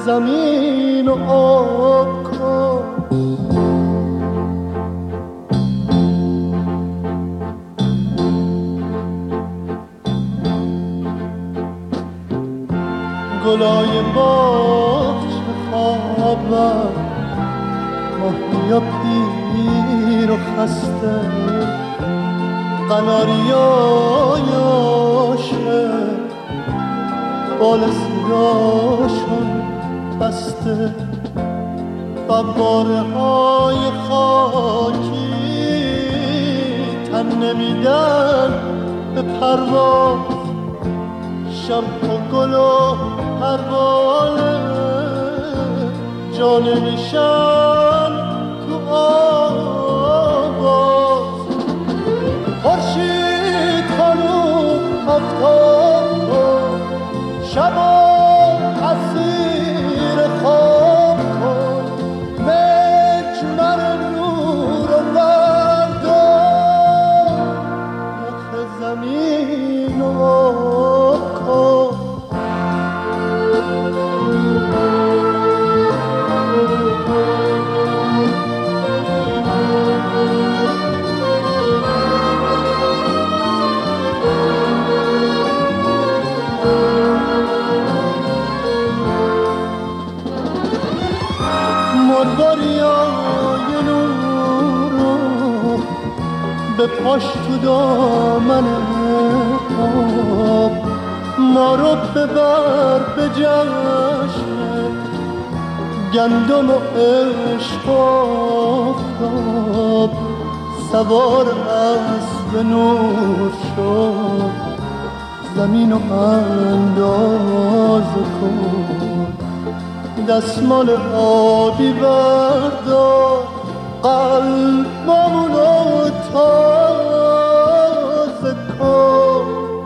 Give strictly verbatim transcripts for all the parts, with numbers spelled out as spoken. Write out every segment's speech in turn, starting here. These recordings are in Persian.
زمین و آب کن. گلای باغ چه خوابم، ماهیا پیر و خسته، قناریای عاشق بال سیاهشون بسته. فواره های خاکی تن نمیدن به پرواز، شمع و گل و پروانه جا نمیشن تو آواز. خورشید خانوم آفتاب کن، شبا اسیر خواب کن، مجمر نور و وردان، یخ زمین و آب کن. مروریای نور به پاش تو دامن آب، ما رو ببر به جشن گندم و عشق و آفتاب. سوار اسب نور شد، زمین و اندازه کن. دستمال آبی بردار، قلبمون رو تازه کن.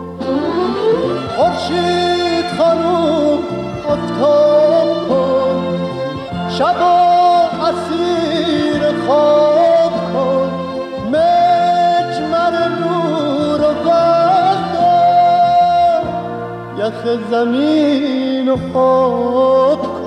خورشید خانوم آفتاب کن، شبا اسیر خواب کن، مجمر نور و بردار، یخ زمین و آب کن.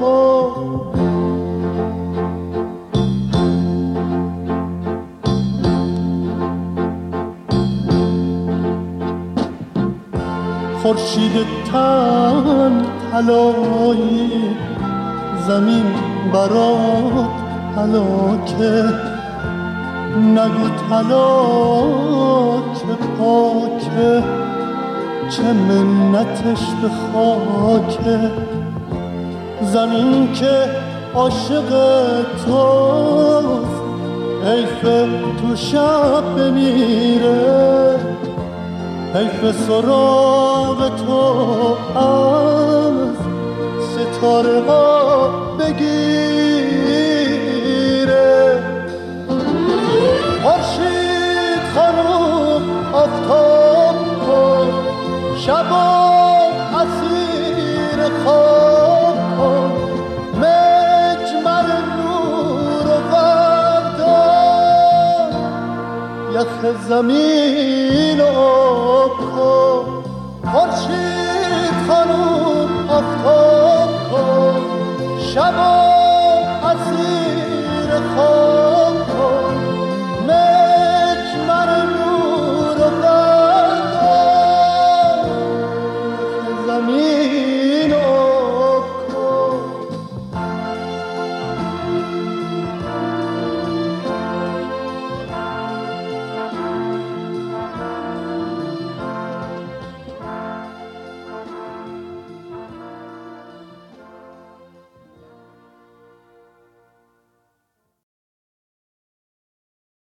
خورشید تن طلایی، زمین برات هلاکه، نگو طلا که پاکه، چه منتش به خاکه. زمین که عاشق توست، حیف تو شب بمیره، حیف سراغ تو از ستاره ها بگیره. خورشید خانوم آفتاب کن، شبا اسیر خواب کن، مجمر نور و وردان، یخ زمین و